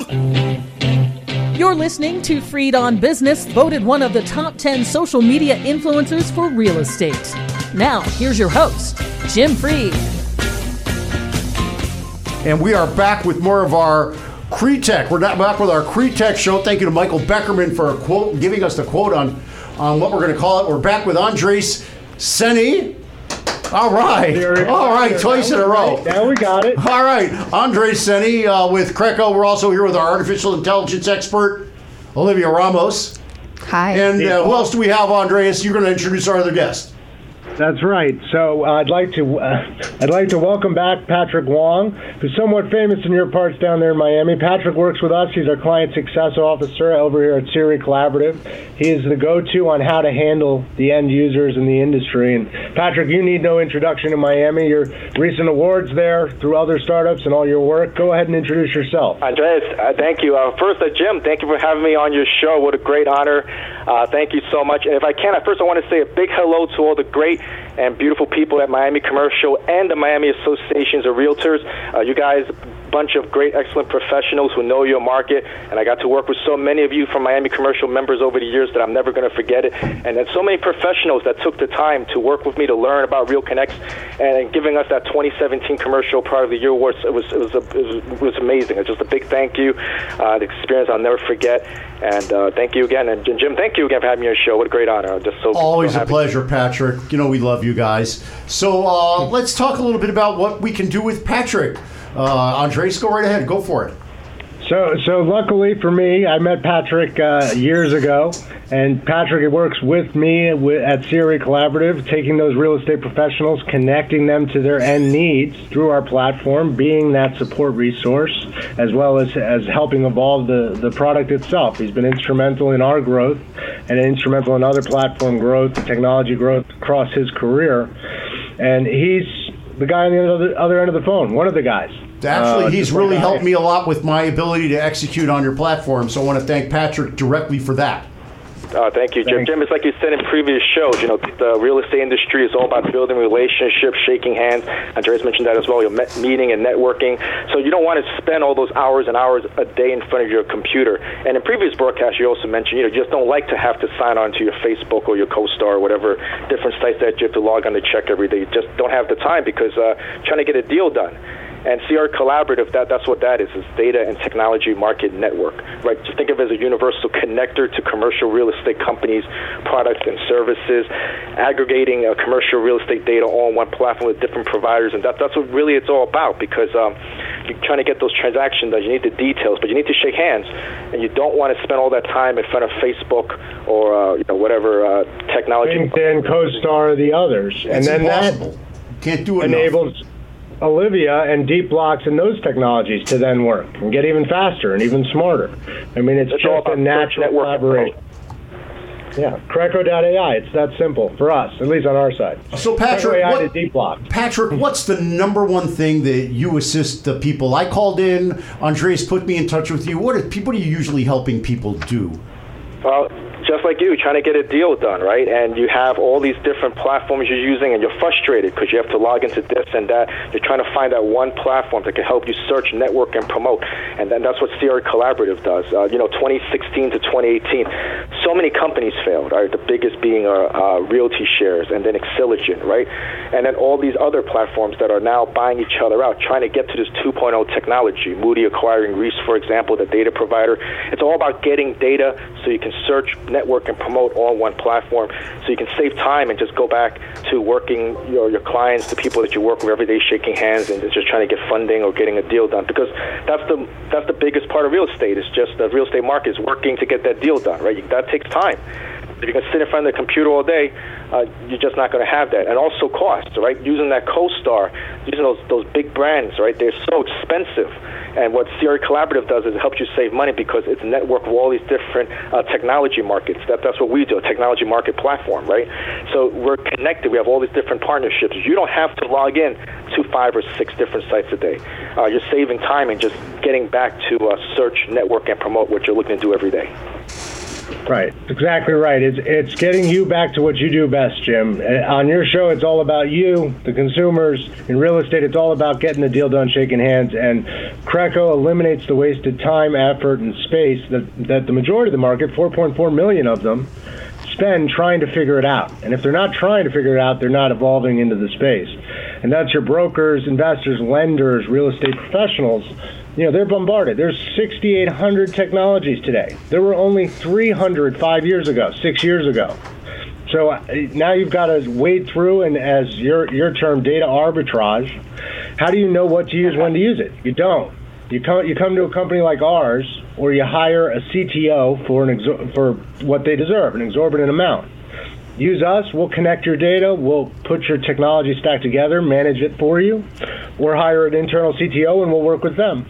You're listening to Freed on Business, voted one of the top 10 social media influencers for real estate. Now, here's your host, Jim Freed. And we are back with more of our CREtech. We're back with our CREtech show. Thank you to Michael Beckerman for a quote, giving us the quote on what we're going to call it. We're back with Andres Seni. All right, twice in a row. Now we got it. All right, Andres Seni with Creco. We're also here with our artificial intelligence expert, Olivia Ramos. Hi. And who else do we have, Andreas? You're going to introduce our other guest. That's right. So I'd like to welcome back Patrick Wong, who's somewhat famous in your parts down there in Miami. Patrick works with us. He's our client success officer over here at Siri Collaborative. He is the go-to on how to handle the end users in the industry. And Patrick, you need no introduction in Miami. Your recent awards there through other startups and all your work. Go ahead and introduce yourself. Andreas, thank you. First, Jim, thank you for having me on your show. What a great honor. Thank you so much. And if I can, first I want to say a big hello to all the great and beautiful people at Miami Commercial and the Miami Associations of Realtors. You guys, bunch of great, excellent professionals who know your market, and I got to work with so many of you from Miami Commercial members over the years that I'm never going to forget it. And then so many professionals that took the time to work with me to learn about RealConnects and giving us that 2017 Commercial Product of the Year Award. It was amazing. It's just a big thank you. The experience I'll never forget. And thank you again. And Jim, thank you again for having me on your show. What a great honor. I'm just so always so a pleasure, Patrick. You know we love you guys. So let's talk a little bit about what we can do with Patrick. Andres, go right ahead. Go for it. So luckily for me, I met Patrick years ago, and Patrick works with me at Siri Collaborative, taking those real estate professionals, connecting them to their end needs through our platform, being that support resource, as well as helping evolve the product itself. He's been instrumental in our growth and instrumental in other platform growth, technology growth across his career, and he's the guy on the other end of the phone, one of the guys. Actually, he's really helped me a lot with my ability to execute on your platform, so I want to thank Patrick directly for that. Thank you, Jim. Jim, it's like you said in previous shows, the real estate industry is all about building relationships, shaking hands. Andreas mentioned that as well, meeting and networking. So you don't want to spend all those hours and hours a day in front of your computer. And in previous broadcasts, you also mentioned, you just don't like to have to sign on to your Facebook or your CoStar or whatever different sites that you have to log on to check every day. You just don't have the time because trying to get a deal done. And CR Collaborative, that's what that is data and technology market network, right? Just think of it as a universal connector to commercial real estate companies, products and services, aggregating commercial real estate data all on one platform with different providers, and that's what really it's all about, because you're trying to get those transactions done. You need the details, but you need to shake hands, and you don't want to spend all that time in front of Facebook or whatever technology. LinkedIn, CoStar, the others. It's and then impossible. Can't do it enables enough. Olivia and Deep Blocks and those technologies to then work and get even faster and even smarter. I mean, it's just a natural collaboration. Yeah, Creco.ai, it's that simple for us, at least on our side. So Patrick, Patrick, what's the number one thing that you assist the people? I called in, Andres put me in touch with you. What are you usually helping people do? Well, just like you, trying to get a deal done, right? And you have all these different platforms you're using, and you're frustrated because you have to log into this and that. You're trying to find that one platform that can help you search, network, and promote. And then that's what Siri Collaborative does. 2016 to 2018, so many companies failed, right? The biggest being Realty Shares and then Xceligent, right? And then all these other platforms that are now buying each other out, trying to get to this 2.0 technology. Moody acquiring Reese, for example, the data provider. It's all about getting data so you can search, network, and promote all on one platform, so you can save time and just go back to working your clients, the people that you work with every day, shaking hands and just trying to get funding or getting a deal done, because that's the biggest part of real estate. It's just the real estate market is working to get that deal done, right? That takes time. If you can sit in front of the computer all day, you're just not going to have that. And also cost, right? Using that CoStar, using those big brands, right? They're so expensive. And what Siri Collaborative does is it helps you save money because it's a network of all these different technology markets. That's what we do, a technology market platform, right? So we're connected. We have all these different partnerships. You don't have to log in to 5 or 6 different sites a day. You're saving time and just getting back to search, network, and promote what you're looking to do every day. Right, exactly right. It's getting you back to what you do best, Jim. On your show, it's all about you, the consumers. In real estate, it's all about getting the deal done, shaking hands. And Creco eliminates the wasted time, effort, and space that the majority of the market, 4.4 million of them, spend trying to figure it out. And if they're not trying to figure it out, they're not evolving into the space. And that's your brokers, investors, lenders, real estate professionals. They're bombarded. There's 6,800 technologies today. There were only 300 5 years ago, 6 years ago. So now you've got to wade through, and as your term, data arbitrage. How do you know what to use, when to use it? You don't. You come to a company like ours, or you hire a CTO for what they deserve, an exorbitant amount. Use us, we'll connect your data, we'll put your technology stack together, manage it for you, or hire an internal CTO and we'll work with them.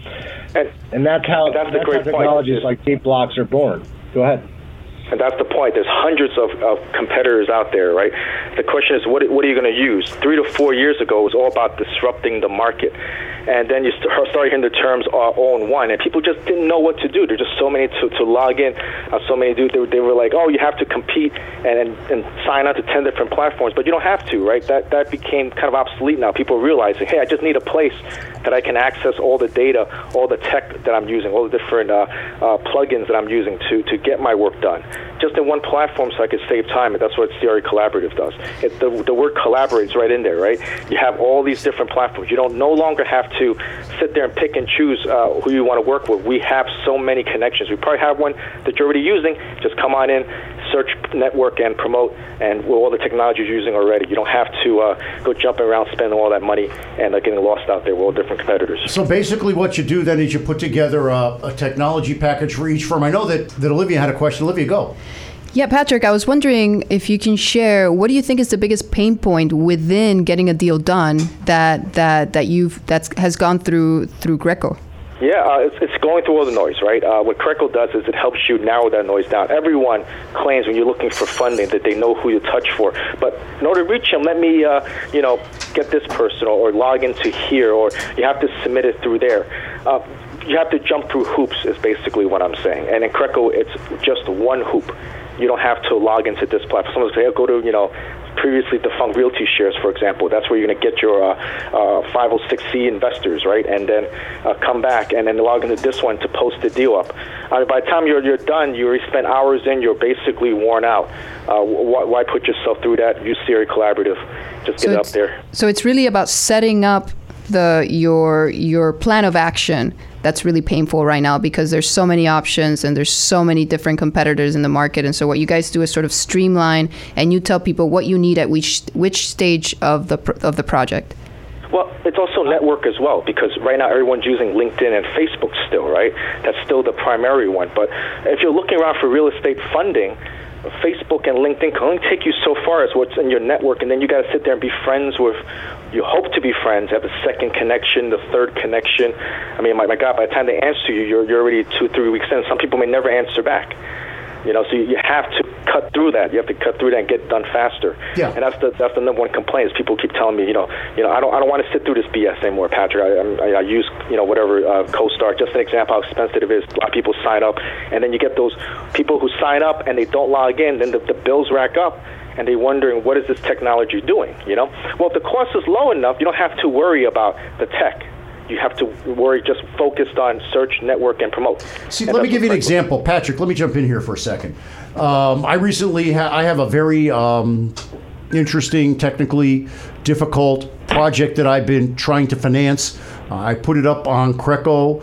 And that's how technologies like Deep Blocks are born. Go ahead. And that's the point. There's hundreds of competitors out there, right? The question is, what are you going to use? 3 to 4 years ago, it was all about disrupting the market. And then you started hearing the terms all-in-one, and people just didn't know what to do. There's just so many to log in, so many they were like, oh, you have to compete and sign on to 10 different platforms, but you don't have to, right? That became kind of obsolete now. People are realizing, hey, I just need a place that I can access all the data, all the tech that I'm using, all the different plugins that I'm using to get my work done, just in one platform so I could save time, and that's what CRE Collaborative does. The word collaborates right in there, right? You have all these different platforms. You don't no longer have to sit there and pick and choose who you want to work with. We have so many connections. We probably have one that you're already using. Just come on in, search, network, and promote, and with all the technology you're using already. You don't have to go jumping around spending all that money and getting lost out there with all different competitors. So basically what you do then is you put together a technology package for each firm. I know that Olivia had a question. Olivia, go. Yeah, Patrick, I was wondering if you can share, what do you think is the biggest pain point within getting a deal done that has gone through Creco? Yeah, it's going through all the noise, right? What Creco does is it helps you narrow that noise down. Everyone claims when you're looking for funding that they know who you touch for. But in order to reach them, let me, get this person or log into here, or you have to submit it through there. You have to jump through hoops is basically what I'm saying. And in Creco, it's just one hoop. You don't have to log into this platform. Someone will say, go to, previously defunct Realty Shares, for example. That's where you're going to get your 506C investors, right? And then come back and then log into this one to post the deal up. By the time you're done, you already spent hours in, you're basically worn out. Why put yourself through that? Use CRE Collaborative. Just get it up there. So it's really about setting up your plan of action. That's really painful right now because there's so many options and there's so many different competitors in the market. And so what you guys do is sort of streamline, and you tell people what you need at which stage of the project. Well, it's also network as well, because right now everyone's using LinkedIn and Facebook still, right? That's still the primary one. But if you're looking around for real estate funding, Facebook and LinkedIn can only take you so far as what's in your network, and then you got to sit there and be friends with, you hope to be friends, have a second connection, the third connection. I mean, my God, by the time they answer you, you're already 2-3 weeks in. Some people may never answer back. So you have to cut through that. You have to cut through that and get it done faster. Yeah. And that's the number one complaint is people keep telling me, I don't want to sit through this BS anymore, Patrick. I use, whatever, CoStar. Just an example how expensive it is. A lot of people sign up, and then you get those people who sign up and they don't log in. Then the bills rack up, and they're wondering, what is this technology doing? Well, if the cost is low enough, you don't have to worry about the tech. You have to worry, just focused on search, network, and promote. See, let me give you an example. Patrick, let me jump in here for a second. I recently I have a very interesting, technically difficult project that I've been trying to finance. I put it up on Creco.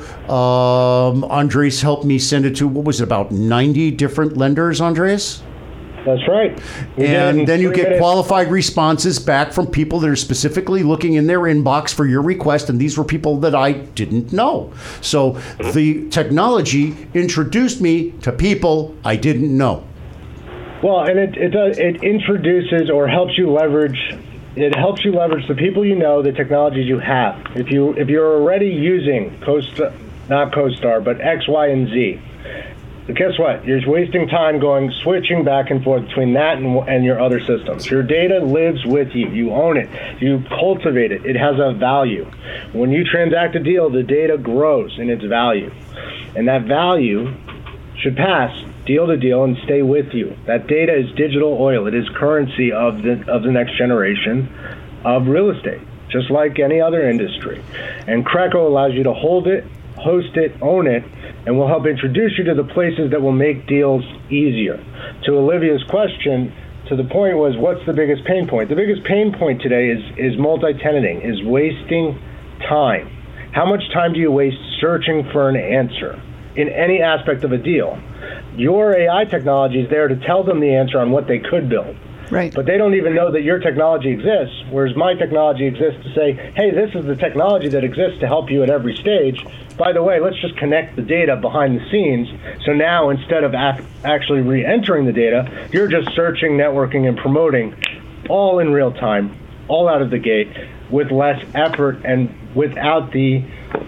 Andres helped me send it to, about 90 different lenders, Andres? That's right. And then you get qualified responses back from people that are specifically looking in their inbox for your request, and these were people that I didn't know. So the technology introduced me to people I didn't know. Well, and it introduces or helps you leverage. It helps you leverage the people you know, the technologies you have. If you're already using not CoStar, but X, Y, and Z. But guess what? You're wasting time switching back and forth between that and your other systems. Your data lives with you. You own it. You cultivate it. It has a value. When you transact a deal, the data grows in its value. And that value should pass deal to deal, and stay with you. That data is digital oil. It is currency of the next generation of real estate, just like any other industry. And Creco allows you to hold it, host it, own it, and will help introduce you to the places that will make deals easier. To Olivia's question, to the point was, what's the biggest pain point? The biggest pain point today is multi-tenanting, is wasting time. How much time do you waste searching for an answer in any aspect of a deal? Your AI technology is there to tell them the answer on what they could build. Right. But they don't even know that your technology exists, whereas my technology exists to say, hey, this is the technology that exists to help you at every stage. By the way, let's just connect the data behind the scenes. So now, instead of actually re-entering the data, you're just searching, networking, and promoting all in real time, all out of the gate, with less effort and without the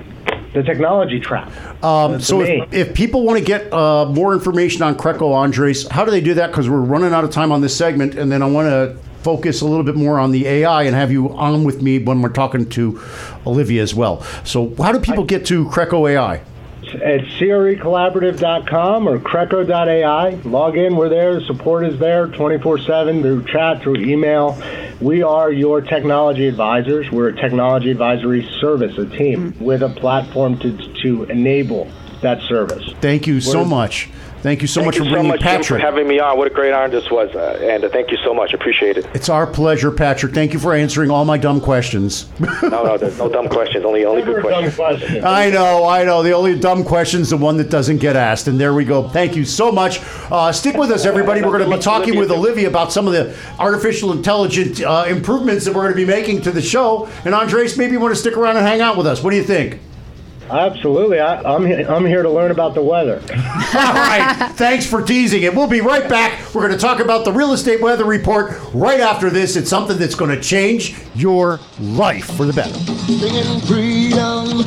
technology trap. So if people want to get more information on Creco, Andres, how do they do that? Because we're running out of time on this segment, and then I want to focus a little bit more on the AI and have you on with me when we're talking to Olivia as well. So how do people get to Creco AI? At CREcollaborative.com or Creco.ai. Log in, we're there. The support is there 24/7 through chat, through email. We are your technology advisors. We're a technology advisory service, a team with a platform to enable that service. Thank you so much. Thank you so much for bringing Patrick. Jim, for having me on. What a great honor this was, and thank you so much. Appreciate it. It's our pleasure, Patrick. Thank you for answering all my dumb questions. No, there's no dumb questions. Only good questions. I know. The only dumb question is the one that doesn't get asked. And there we go. Thank you so much. Stick with us, everybody. We're going to be talking with Olivia about some of the artificial intelligence improvements that we're going to be making to the show. And Andres, maybe you want to stick around and hang out with us. What do you think? Absolutely. I'm here to learn about the weather. All right. Thanks for teasing it. We'll be right back. We're going to talk about the real estate weather report right after this. It's something that's going to change your life for the better. Singing freedom,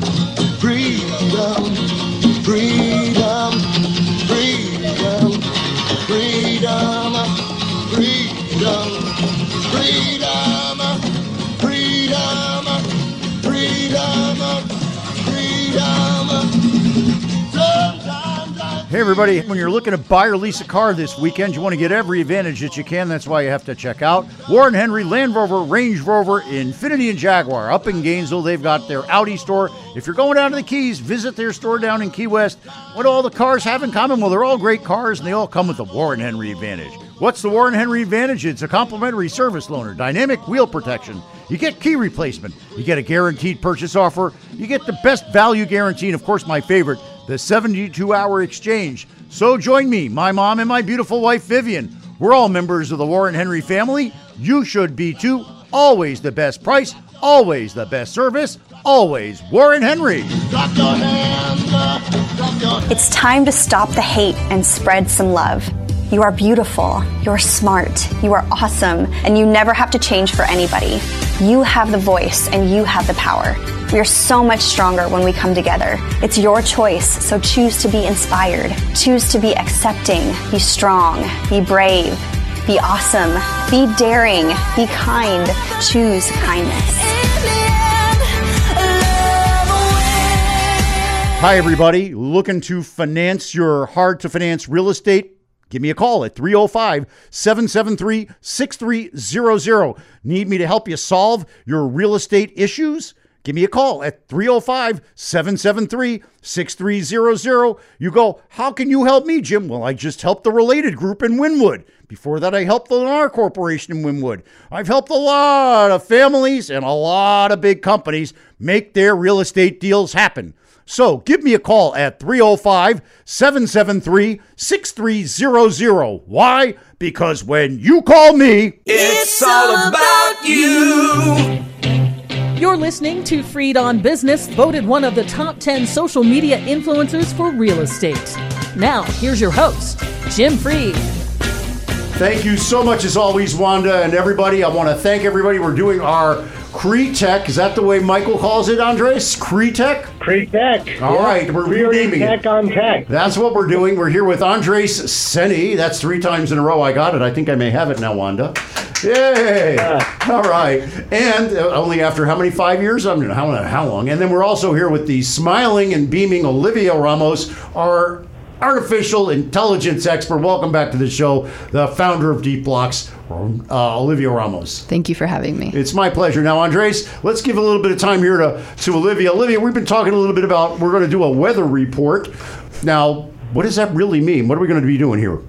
freedom, freedom, freedom, freedom, freedom, freedom, freedom, freedom. Hey everybody, when you're looking to buy or lease a car this weekend, you want to get every advantage that you can. That's why you have to check out Warren Henry, Land Rover, Range Rover, Infiniti, and Jaguar. Up in Gainesville, they've got their Audi store. If you're going down to the Keys, visit their store down in Key West. What do all the cars have in common? Well, they're all great cars, and they all come with the Warren Henry Advantage. What's the Warren Henry Advantage? It's a complimentary service loaner, dynamic wheel protection. You get key replacement. You get a guaranteed purchase offer. You get the best value guarantee, and of course, my favorite, the 72-hour exchange. So join me, my mom, and my beautiful wife, Vivian. We're all members of the Warren Henry family. You should be too. Always the best price, always the best service, always Warren Henry. It's time to stop the hate and spread some love. You are beautiful, you're smart, you are awesome, and you never have to change for anybody. You have the voice and you have the power. We are so much stronger when we come together. It's your choice, so choose to be inspired. Choose to be accepting, be strong, be brave, be awesome, be daring, be kind. Choose kindness. Hi, everybody. Looking to finance your hard-to-finance real estate? Give me a call at 305-773-6300. Need me to help you solve your real estate issues? Give me a call at 305-773-6300. You go, how can you help me, Jim? Well, I just helped the Related Group in Wynwood. Before that, I helped the Lennar Corporation in Wynwood. I've helped a lot of families and a lot of big companies make their real estate deals happen. So give me a call at 305-773-6300. Why? Because when you call me, it's all about you. You're listening to Freed on Business, voted one of the top 10 social media influencers for real estate. Now, here's your host, Jim Freed. Thank you so much, as always, Wanda and everybody. I want to thank everybody. We're doing our CREtech. Is that the way Michael calls it, Andres? CREtech? CREtech. All right, we're renaming tech on tech. That's what we're doing. We're here with Andres Seni. That's 3 times in a row I got it. I think I may have it now, Wanda. Yay! All right. And only after how many, 5 years? I don't know how long. And then we're also here with the smiling and beaming Olivia Ramos, our artificial intelligence expert. Welcome back to the show, the founder of Deep Blocks, Olivia Ramos. Thank you for having me. It's my pleasure. Now, Andres, let's give a little bit of time here to Olivia. Olivia, we've been talking a little bit about, we're going to do a weather report. Now, what does that really mean? What are we going to be doing here?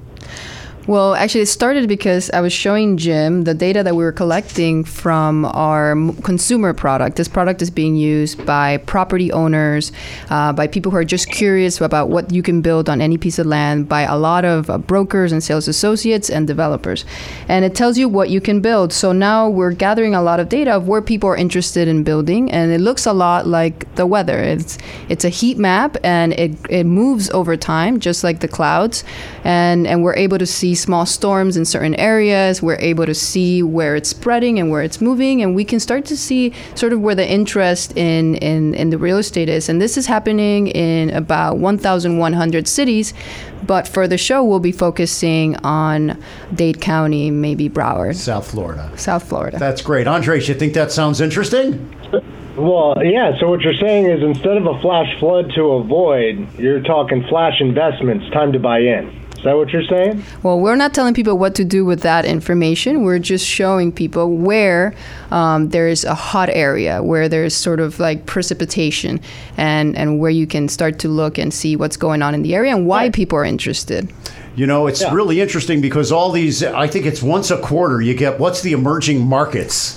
Well, actually, it started because I was showing Jim the data that we were collecting from our consumer product. This product is being used by property owners, by people who are just curious about what you can build on any piece of land, by a lot of brokers and sales associates and developers. And it tells you what you can build. So now we're gathering a lot of data of where people are interested in building, and it looks a lot like the weather. It's a heat map, and it moves over time, just like the clouds, and we're able to see small storms in certain areas. We're able to see where it's spreading and where it's moving, and we can start to see sort of where the interest in the real estate is. And this is happening in about 1,100 cities, but for the show, we'll be focusing on Dade County, maybe Broward. South Florida. South Florida. That's great. Andres, you think that sounds interesting? Well, yeah, so what you're saying is instead of a flash flood to avoid, you're talking flash investments, time to buy in. Is that what you're saying? Well, we're not telling people what to do with that information. We're just showing people where there is a hot area, where there's sort of like precipitation, and where you can start to look and see what's going on in the area and why people are interested. You know, it's really interesting because all these, I think it's once a quarter, you get what's the emerging markets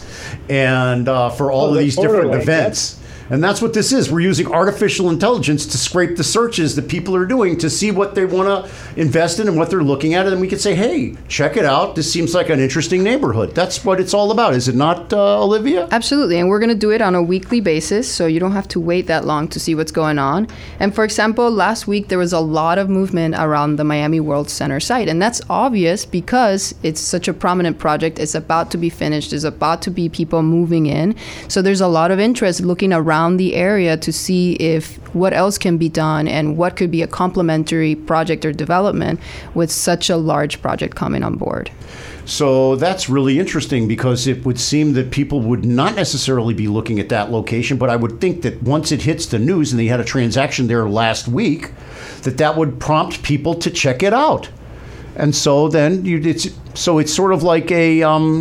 and for all of these different events. And that's what this is. We're using artificial intelligence to scrape the searches that people are doing to see what they want to invest in and what they're looking at. And then we can say, hey, check it out. This seems like an interesting neighborhood. That's what it's all about. Is it not, Olivia? Absolutely. And we're going to do it on a weekly basis, so you don't have to wait that long to see what's going on. And for example, last week there was a lot of movement around the Miami World Center site. And that's obvious because it's such a prominent project. It's about to be finished. There's about to be people moving in. So there's a lot of interest looking around the area to see if what else can be done and what could be a complementary project or development with such a large project coming on board. So that's really interesting because it would seem that people would not necessarily be looking at that location, but I would think that once it hits the news and they had a transaction there last week, that would prompt people to check it out. And so then it's sort of like a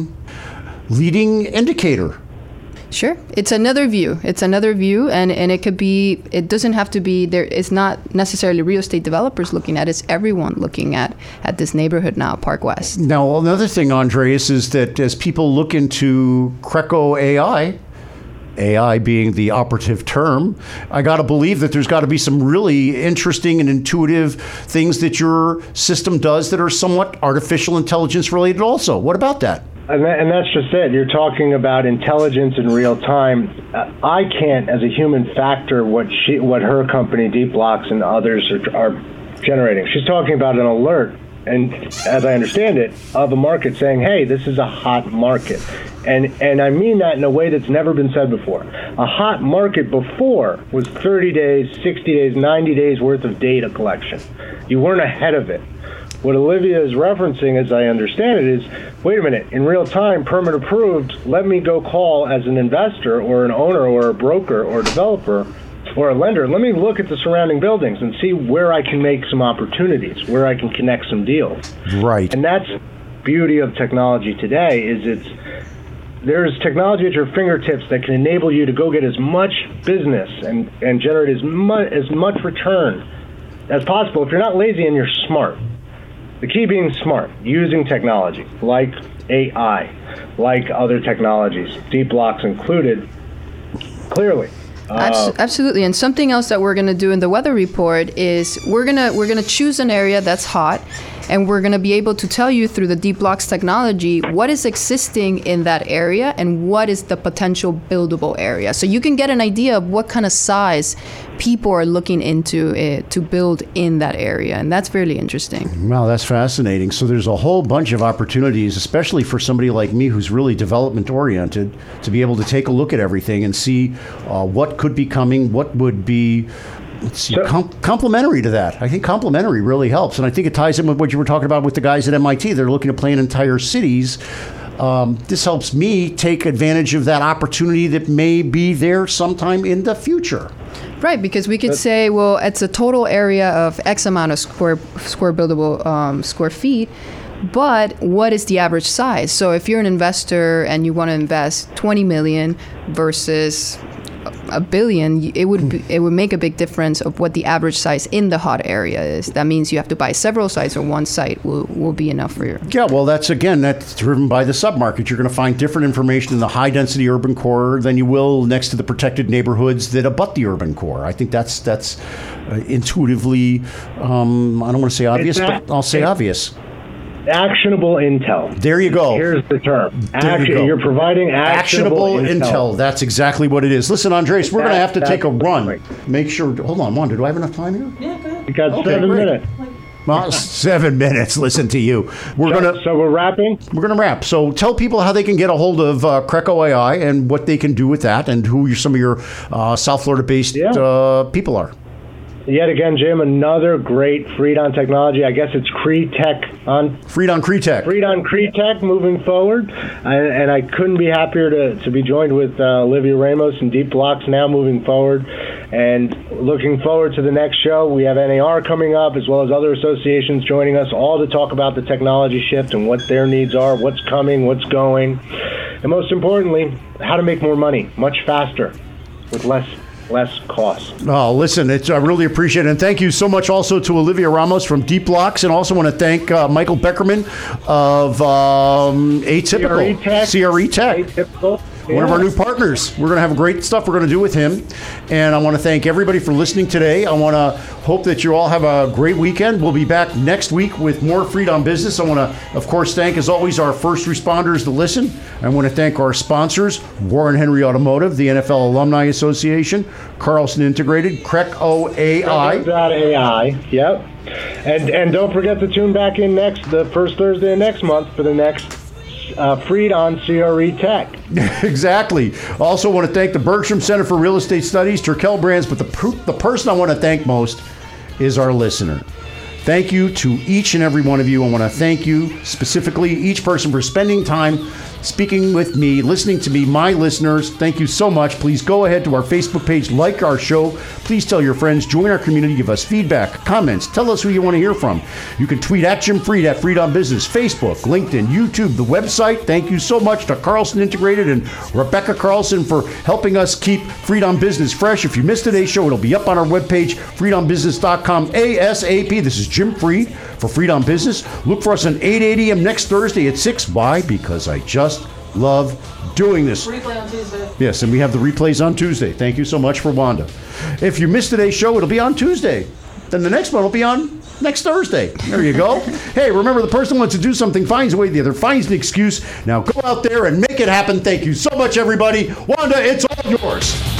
leading indicator. Sure. It's another view. And it could be, it doesn't have to be there. It's not necessarily real estate developers looking at it. It's everyone looking at this neighborhood now, Park West. Now, another thing, Andreas, is that as people look into Creco AI being the operative term, I got to believe that there's got to be some really interesting and intuitive things that your system does that are somewhat artificial intelligence related also. What about that? And that's just it. You're talking about intelligence in real time. I can't, as a human factor, what her company, Deep Blocks, and others are generating. She's talking about an alert, and as I understand it, of a market saying, hey, this is a hot market. And I mean that in a way that's never been said before. A hot market before was 30 days, 60 days, 90 days worth of data collection. You weren't ahead of it. What Olivia is referencing, as I understand it, is, wait a minute, in real time, permit approved, let me go call as an investor or an owner or a broker or developer or a lender, let me look at the surrounding buildings and see where I can make some opportunities, where I can connect some deals. Right. And that's the beauty of technology today, is there's technology at your fingertips that can enable you to go get as much business and generate as much return as possible if you're not lazy and you're smart. The key being smart, using technology like AI, like other technologies, Deep Blocks included, clearly. Absolutely. And something else that we're going to do in the weather report is we're going to choose an area that's hot, and we're going to be able to tell you through the Deep Blocks technology what is existing in that area and what is the potential buildable area. So you can get an idea of what kind of size people are looking into it to build in that area. And that's really interesting. Wow, that's fascinating. So there's a whole bunch of opportunities, especially for somebody like me who's really development oriented, to be able to take a look at everything and see what could be coming, what would be complementary to that. I think complementary really helps. And I think it ties in with what you were talking about with the guys at MIT. They're looking to plan entire cities. This helps me take advantage of that opportunity that may be there sometime in the future. Right, because we could say, well, it's a total area of X amount of square buildable square feet, but what is the average size? So if you're an investor and you want to invest 20 million versus $1 billion, it would make a big difference of what the average size in the hot area is. That means you have to buy several sites, or one site will be enough for you. Yeah, well, that's driven by the submarket. You're going to find different information in the high-density urban core than you will next to the protected neighborhoods that abut the urban core. I think that's intuitively, I don't want to say obvious, but I'll say obvious. Actionable intel. There you go. Here's the term. You go. You're providing actionable intel. That's exactly what it is. Listen, Andres, we're going to have to take a run. Right. Make sure. Hold on, Wanda. Do I have enough time here? Yeah, go ahead. You got 7 minutes. Well, 7 minutes. Listen to you. So we're wrapping? We're going to wrap. So tell people how they can get a hold of Creco AI and what they can do with that, and who some of your South Florida-based people are. Yet again, Jim, another great Freedon technology. I guess it's CreTech on Freedon CreTech. Freedon CreTech moving forward, and I couldn't be happier to be joined with Olivia Ramos and Deep Blocks now moving forward, and looking forward to the next show. We have NAR coming up, as well as other associations joining us, all to talk about the technology shift and what their needs are, what's coming, what's going, and most importantly, how to make more money much faster with less cost. Oh, listen, I really appreciate it. And thank you so much also to Olivia Ramos from Deep Blocks, and also want to thank Michael Beckerman of Atypical. CRE Tech. Atypical. One of our new partners. We're going to have great stuff we're going to do with him. And I want to thank everybody for listening today. I want to hope that you all have a great weekend. We'll be back next week with more Freedom Business. I want to, of course, thank, as always, our first responders to listen. I want to thank our sponsors, Warren Henry Automotive, the NFL Alumni Association, Carlson Integrated, Creco AI. AI, yep. And don't forget to tune back in the first Thursday of next month for the next Freedon CRE Tech. Exactly. Also want to thank the Bergstrom Center for Real Estate Studies, Turkel Brands, but the person I want to thank most is our listener. Thank you to each and every one of you. I want to thank you specifically, each person, for spending time speaking with me, listening to me, my listeners. Thank you so much. Please go ahead to our Facebook page, like our show. Please tell your friends, join our community, give us feedback, comments, tell us who you want to hear from. You can tweet at Jim Fried, at Freedom Business, Facebook, LinkedIn, YouTube, the website. Thank you so much to Carlson Integrated and Rebecca Carlson for helping us keep Freedom Business fresh. If you missed today's show, it'll be up on our webpage, freedombusiness.com ASAP. This is Jim Fried for Freedom Business. Look for us on 8 a.m. next Thursday at 6. Why? Because I just love doing this. Replay on Tuesday. Yes, and we have the replays on Tuesday. Thank you so much for Wanda. If you missed today's show, it'll be on Tuesday. Then the next one will be on next Thursday. There you go. Hey, remember, the person who wants to do something finds a way, the other finds an excuse. Now go out there and make it happen. Thank you so much, everybody. Wanda, it's all yours.